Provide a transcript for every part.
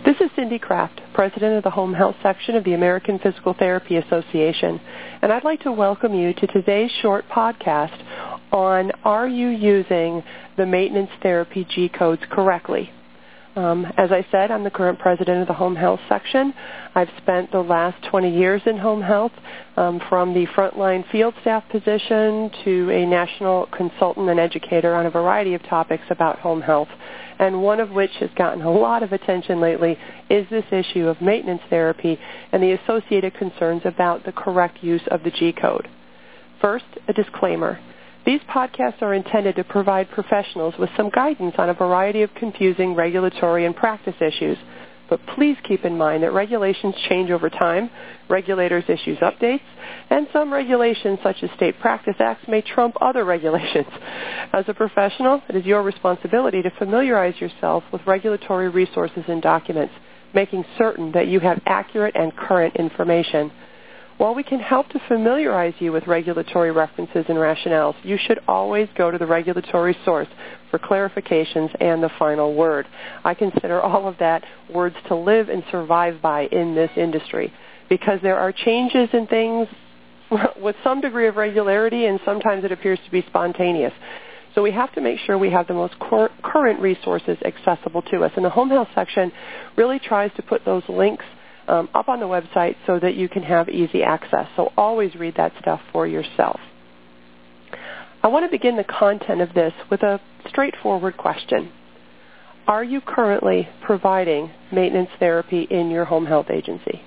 This is Cindy Kraft, President of the Home Health Section of the American Physical Therapy Association, and I'd like to welcome you to today's short podcast on Are You Using the Maintenance Therapy G-Codes Correctly? As I said, I'm the current president of the Home Health Section. I've spent the last 20 years in home health, from the frontline field staff position to a national consultant and educator on a variety of topics about home health, and one of which has gotten a lot of attention lately is this issue of maintenance therapy and the associated concerns about the correct use of the G-code. First, a disclaimer. These podcasts are intended to provide professionals with some guidance on a variety of confusing regulatory and practice issues. But please keep in mind that regulations change over time, regulators issue updates, and some regulations such as state practice acts may trump other regulations. As a professional, it is your responsibility to familiarize yourself with regulatory resources and documents, making certain that you have accurate and current information. While we can help to familiarize you with regulatory references and rationales, you should always go to the regulatory source for clarifications and the final word. I consider all of that words to live and survive by in this industry because there are changes in things with some degree of regularity, and sometimes it appears to be spontaneous. So we have to make sure we have the most current resources accessible to us. And the Home Health Section really tries to put those links up on the website so that you can have easy access. So always read that stuff for yourself. I want to begin the content of this with a straightforward question. Are you currently providing maintenance therapy in your home health agency?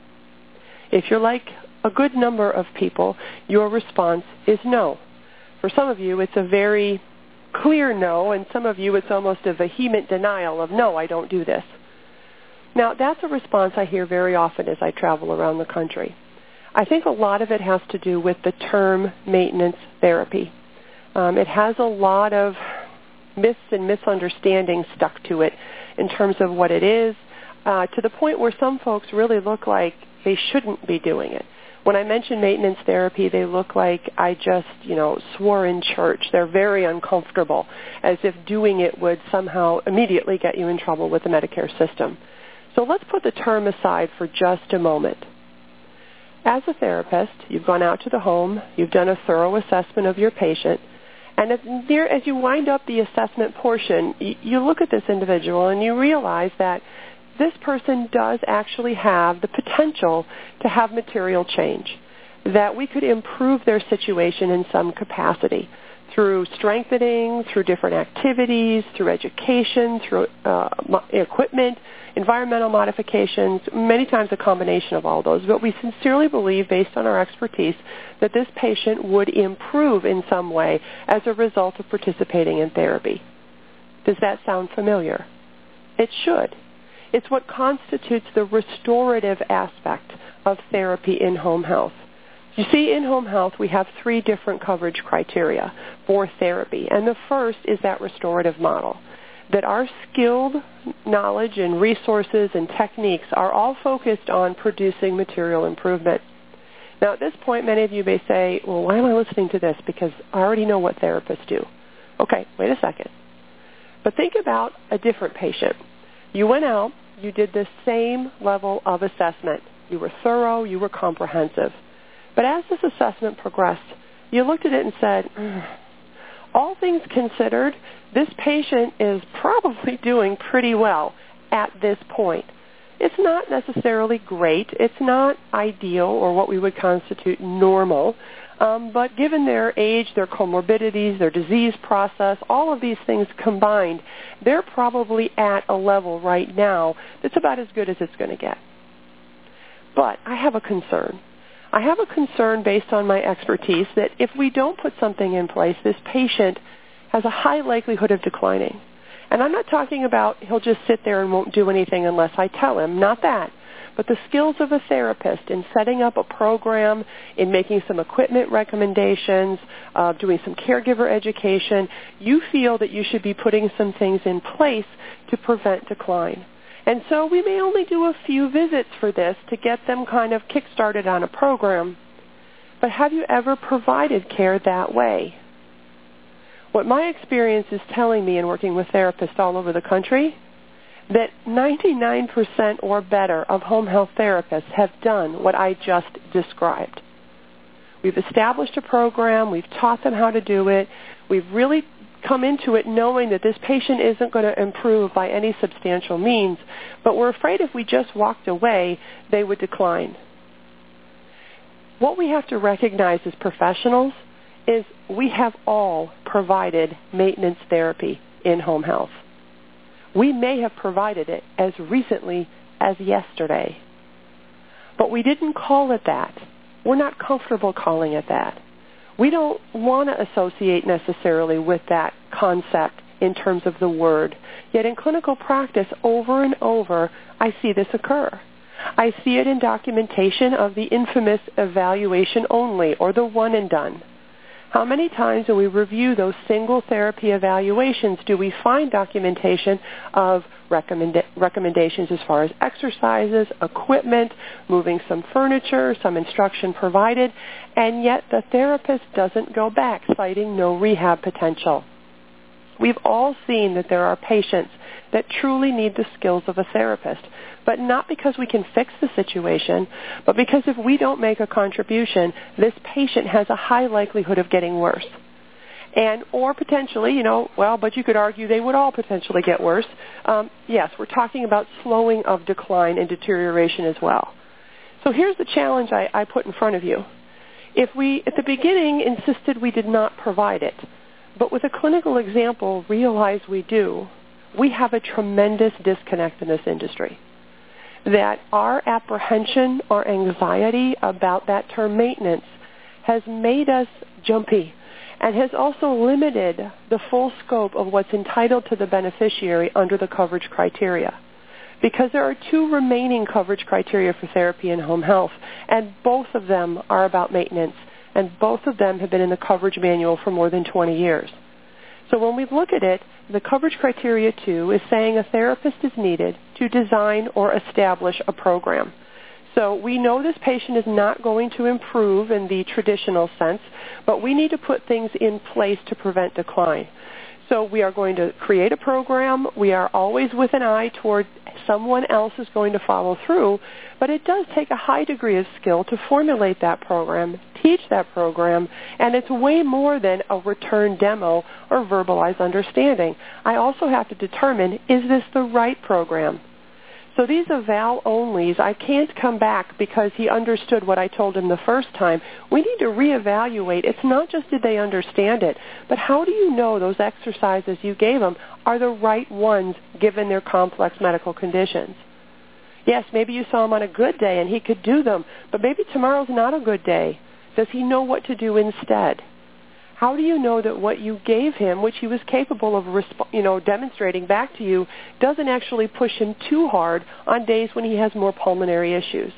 If you're like a good number of people, your response is no. For some of you, it's a very clear no, and some of you, it's almost a vehement denial of no, I don't do this. Now, that's a response I hear very often as I travel around the country. I think a lot of it has to do with the term maintenance therapy. It has a lot of myths and misunderstandings stuck to it in terms of what it is, to the point where some folks really look like they shouldn't be doing it. When I mention maintenance therapy, they look like I just, swore in church. They're very uncomfortable, as if doing it would somehow immediately get you in trouble with the Medicare system. So let's put the term aside for just a moment. As a therapist, you've gone out to the home, you've done a thorough assessment of your patient, and as you wind up the assessment portion, you look at this individual and you realize that this person does actually have the potential to have material change, that we could improve their situation in some capacity through strengthening, through different activities, through education, through equipment, environmental modifications, many times a combination of all those. But we sincerely believe, based on our expertise, that this patient would improve in some way as a result of participating in therapy. Does that sound familiar? It should. It's what constitutes the restorative aspect of therapy in home health. You see, in home health, we have 3 different coverage criteria for therapy, and the first is that restorative model, that our skilled knowledge and resources and techniques are all focused on producing material improvement. Now, at this point, many of you may say, well, why am I listening to this? Because I already know what therapists do. Okay, wait a second. But think about a different patient. You went out, you did the same level of assessment. You were thorough, you were comprehensive. But as this assessment progressed, you looked at it and said, all things considered, this patient is probably doing pretty well at this point. It's not necessarily great. It's not ideal or what we would constitute normal. But given their age, their comorbidities, their disease process, all of these things combined, they're probably at a level right now that's about as good as it's going to get. But I have a concern. I have a concern based on my expertise that if we don't put something in place, this patient has a high likelihood of declining. And I'm not talking about he'll just sit there and won't do anything unless I tell him. Not that. But the skills of a therapist in setting up a program, in making some equipment recommendations, doing some caregiver education, you feel that you should be putting some things in place to prevent decline. And so we may only do a few visits for this to get them kind of kick-started on a program. But have you ever provided care that way? What my experience is telling me in working with therapists all over the country that 99% or better of home health therapists have done what I just described. We've established a program. We've taught them how to do it. We've really come into it knowing that this patient isn't going to improve by any substantial means, but we're afraid if we just walked away, they would decline. What we have to recognize as professionals is we have all provided maintenance therapy in home health. We may have provided it as recently as yesterday, but we didn't call it that. We're not comfortable calling it that. We don't want to associate necessarily with that concept in terms of the word. Yet in clinical practice, over and over, I see this occur. I see it in documentation of the infamous evaluation only, or the one and done. How many times when we review those single therapy evaluations do we find documentation of recommendations as far as exercises, equipment, moving some furniture, some instruction provided, and yet the therapist doesn't go back, citing no rehab potential? We've all seen that there are patients that truly need the skills of a therapist, but not because we can fix the situation, but because if we don't make a contribution, this patient has a high likelihood of getting worse. And, or potentially, but you could argue they would all potentially get worse. Yes, we're talking about slowing of decline and deterioration as well. So here's the challenge I put in front of you. If we, at the beginning, insisted we did not provide it, but with a clinical example realize we do, we have a tremendous disconnect in this industry. That our apprehension or anxiety about that term maintenance has made us jumpy and has also limited the full scope of what's entitled to the beneficiary under the coverage criteria. Because there are two remaining coverage criteria for therapy in home health, and both of them are about maintenance, and both of them have been in the coverage manual for more than 20 years. So when we look at it, the coverage criteria 2 is saying a therapist is needed to design or establish a program. So we know this patient is not going to improve in the traditional sense, but we need to put things in place to prevent decline. So we are going to create a program. We are always with an eye toward someone else is going to follow through, but it does take a high degree of skill to formulate that program, teach that program, and it's way more than a return demo or verbalized understanding. I also have to determine, is this the right program? So these eval-onlys, I can't come back because he understood what I told him the first time. We need to reevaluate. It's not just did they understand it, but how do you know those exercises you gave them are the right ones given their complex medical conditions? Yes, maybe you saw him on a good day and he could do them, but maybe tomorrow's not a good day. Does he know what to do instead? How do you know that what you gave him, which he was capable of demonstrating back to you, doesn't actually push him too hard on days when he has more pulmonary issues?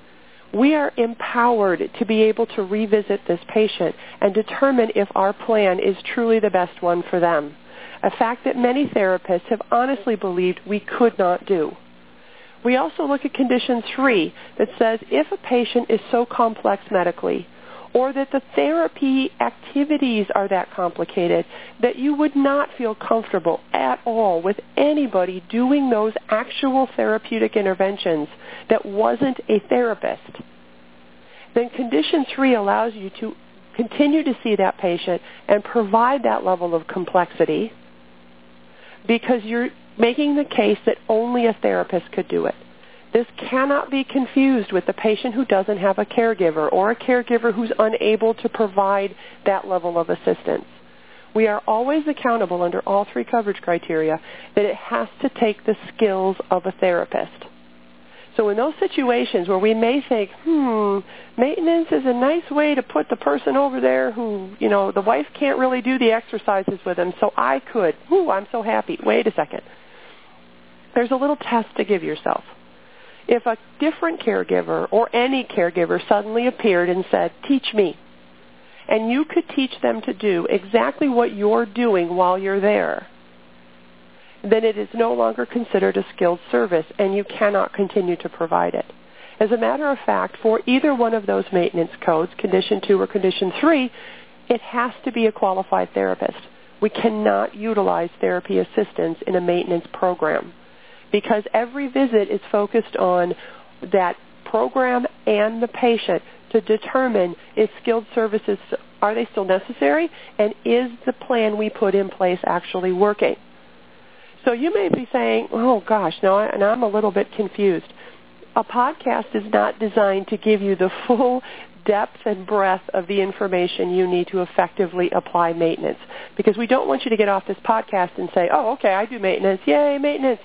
We are empowered to be able to revisit this patient and determine if our plan is truly the best one for them, a fact that many therapists have honestly believed we could not do. We also look at condition 3 that says if a patient is so complex medically, or that the therapy activities are that complicated that you would not feel comfortable at all with anybody doing those actual therapeutic interventions that wasn't a therapist, then condition 3 allows you to continue to see that patient and provide that level of complexity because you're making the case that only a therapist could do it. This cannot be confused with the patient who doesn't have a caregiver or a caregiver who's unable to provide that level of assistance. We are always accountable under all 3 coverage criteria that it has to take the skills of a therapist. So in those situations where we may think, maintenance is a nice way to put the person over there who, the wife can't really do the exercises with him, so I could. I'm so happy. Wait a second. There's a little test to give yourself. If a different caregiver or any caregiver suddenly appeared and said, teach me, and you could teach them to do exactly what you're doing while you're there, then it is no longer considered a skilled service and you cannot continue to provide it. As a matter of fact, for either one of those maintenance codes, condition 2 or condition 3, it has to be a qualified therapist. We cannot utilize therapy assistance in a maintenance program. because every visit is focused on that program and the patient to determine if skilled services, are they still necessary, and is the plan we put in place actually working? So you may be saying, oh gosh, now I'm a little bit confused. A podcast is not designed to give you the full depth and breadth of the information you need to effectively apply maintenance, because we don't want you to get off this podcast and say, oh, okay, I do maintenance, yay, maintenance.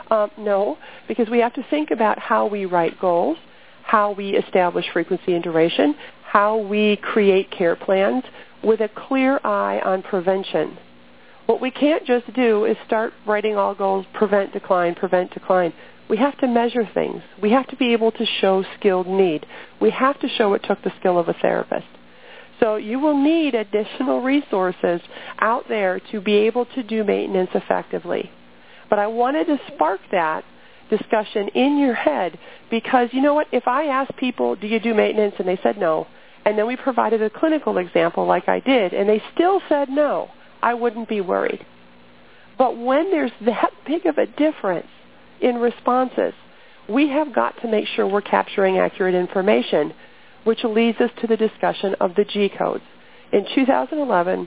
No, because we have to think about how we write goals, how we establish frequency and duration, how we create care plans with a clear eye on prevention. What we can't just do is start writing all goals, prevent, decline, prevent, decline. We have to measure things. We have to be able to show skilled need. We have to show it took the skill of a therapist. So you will need additional resources out there to be able to do maintenance effectively. But I wanted to spark that discussion in your head because, you know what, if I asked people, do you do maintenance, and they said no, and then we provided a clinical example like I did, and they still said no, I wouldn't be worried. But when there's that big of a difference in responses, we have got to make sure we're capturing accurate information, which leads us to the discussion of the G codes. In 2011,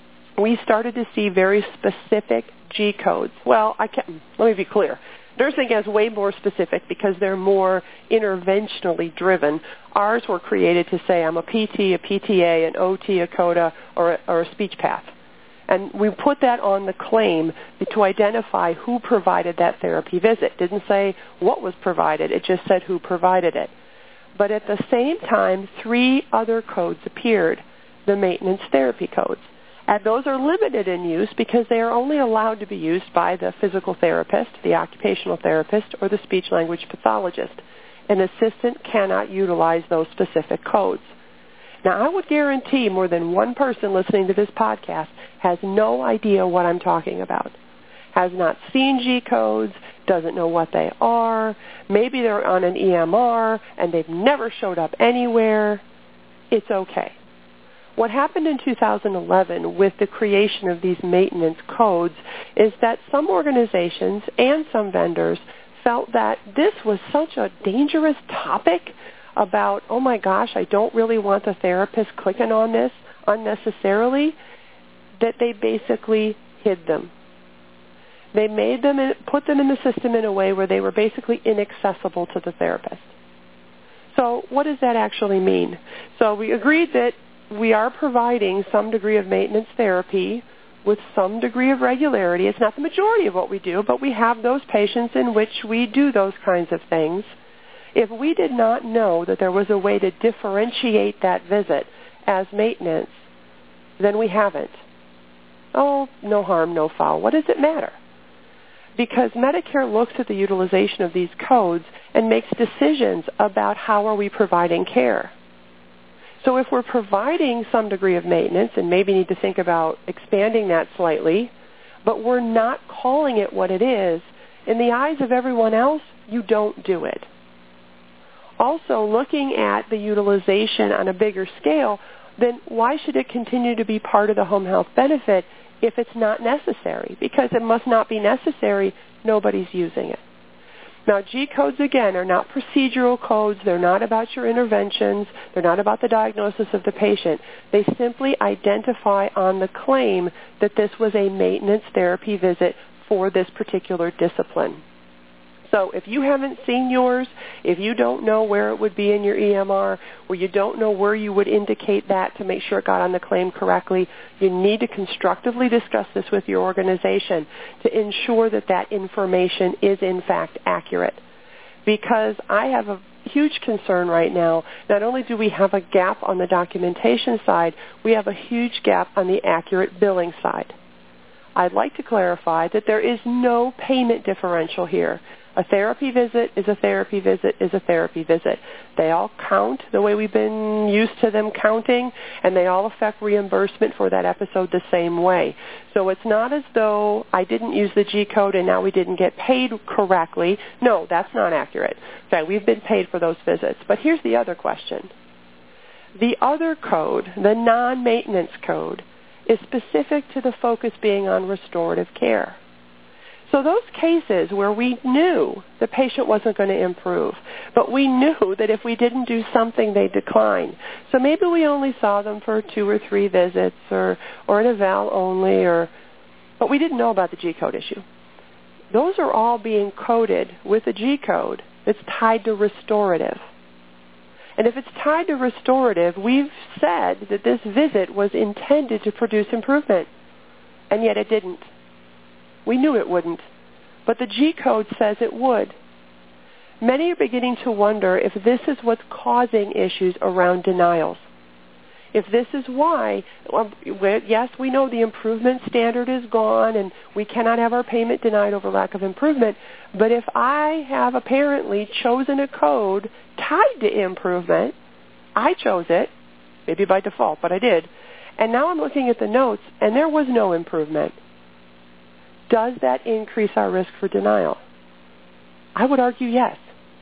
we started to see very specific G codes. Well, let me be clear. Nursing is way more specific because they're more interventionally driven. Ours were created to say I'm a PT, a PTA, an OT, a CODA, or a speech path. And we put that on the claim to identify who provided that therapy visit. It didn't say what was provided. It just said who provided it. But at the same time, 3 other codes appeared, the maintenance therapy codes. And those are limited in use because they are only allowed to be used by the physical therapist, the occupational therapist, or the speech-language pathologist. An assistant cannot utilize those specific codes. Now, I would guarantee more than one person listening to this podcast has no idea what I'm talking about, has not seen G codes, doesn't know what they are. Maybe they're on an EMR and they've never showed up anywhere. It's okay. What happened in 2011 with the creation of these maintenance codes is that some organizations and some vendors felt that this was such a dangerous topic about, oh my gosh, I don't really want the therapist clicking on this unnecessarily, that they basically hid them. They made them, put them in the system in a way where they were basically inaccessible to the therapist. So what does that actually mean? So we agreed that we are providing some degree of maintenance therapy with some degree of regularity. It's not the majority of what we do, but we have those patients in which we do those kinds of things. If we did not know that there was a way to differentiate that visit as maintenance, then we haven't. Oh, no harm, no foul. What does it matter? Because Medicare looks at the utilization of these codes and makes decisions about how are we providing care. So if we're providing some degree of maintenance, and maybe need to think about expanding that slightly, but we're not calling it what it is, in the eyes of everyone else, you don't do it. Also, looking at the utilization on a bigger scale, then why should it continue to be part of the home health benefit if it's not necessary? Because it must not be necessary, nobody's using it. Now, G codes, again, are not procedural codes. They're not about your interventions. They're not about the diagnosis of the patient. They simply identify on the claim that this was a maintenance therapy visit for this particular discipline. So if you haven't seen yours, if you don't know where it would be in your EMR, or you don't know where you would indicate that to make sure it got on the claim correctly, you need to constructively discuss this with your organization to ensure that that information is in fact accurate. Because I have a huge concern right now. Not only do we have a gap on the documentation side, we have a huge gap on the accurate billing side. I'd like to clarify that there is no payment differential here. A therapy visit is a therapy visit is a therapy visit. They all count the way we've been used to them counting, and they all affect reimbursement for that episode the same way. So it's not as though I didn't use the G code and now we didn't get paid correctly. No, that's not accurate. In fact, we've been paid for those visits. But here's the other question. The other code, the non-maintenance code, is specific to the focus being on restorative care. So those cases where we knew the patient wasn't going to improve, but we knew that if we didn't do something, they'd decline. So maybe we only saw them for 2 or 3 visits or an eval only, but we didn't know about the G-code issue. Those are all being coded with a G-code that's tied to restorative. And if it's tied to restorative, we've said that this visit was intended to produce improvement, and yet it didn't. We knew it wouldn't, but the G-code says it would. Many are beginning to wonder if this is what's causing issues around denials. If this is why, yes, we know the improvement standard is gone and we cannot have our payment denied over lack of improvement, but if I have apparently chosen a code tied to improvement, I chose it, maybe by default, but I did, and now I'm looking at the notes and there was no improvement. Does that increase our risk for denial? I would argue yes.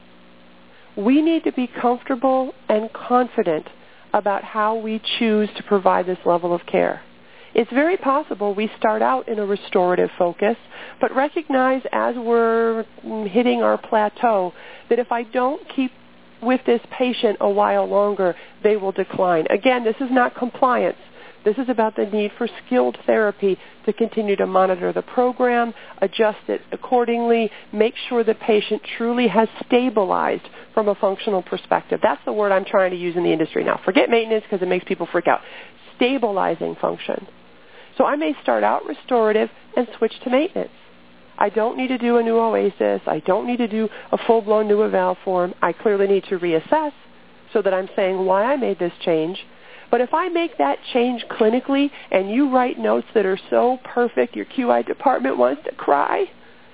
We need to be comfortable and confident about how we choose to provide this level of care. It's very possible we start out in a restorative focus, but recognize as we're hitting our plateau that if I don't keep with this patient a while longer, they will decline. Again, this is not compliance. This is about the need for skilled therapy to continue to monitor the program, adjust it accordingly, make sure the patient truly has stabilized from a functional perspective. That's the word I'm trying to use in the industry now. Forget maintenance because it makes people freak out. Stabilizing function. So I may start out restorative and switch to maintenance. I don't need to do a new OASIS. I don't need to do a full-blown new eval form. I clearly need to reassess so that I'm saying why I made this change. But if I make that change clinically and you write notes that are so perfect your QI department wants to cry,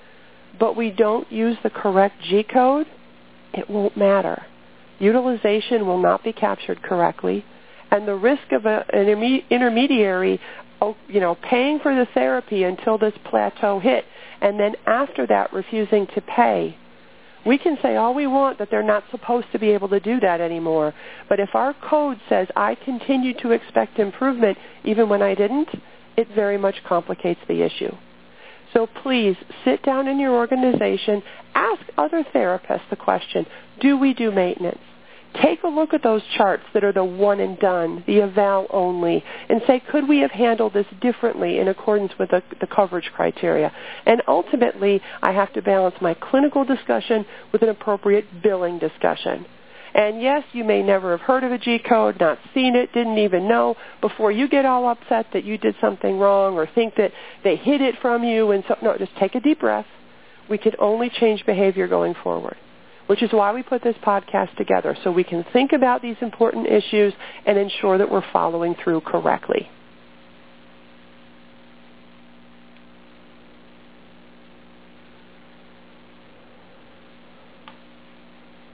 but we don't use the correct G-code, it won't matter. Utilization will not be captured correctly, and the risk of an intermediary paying for the therapy until this plateau hit, and then after that refusing to pay. We can say all we want that they're not supposed to be able to do that anymore. But if our code says I continue to expect improvement even when I didn't, it very much complicates the issue. So please sit down in your organization, ask other therapists the question, do we do maintenance? Take a look at those charts that are the one and done, the eval only, and say, could we have handled this differently in accordance with the coverage criteria? And ultimately, I have to balance my clinical discussion with an appropriate billing discussion. And yes, you may never have heard of a G-code, not seen it, didn't even know. Before you get all upset that you did something wrong or think that they hid it from you, no, just take a deep breath. We can only change behavior going forward, which is why we put this podcast together, so we can think about these important issues and ensure that we're following through correctly.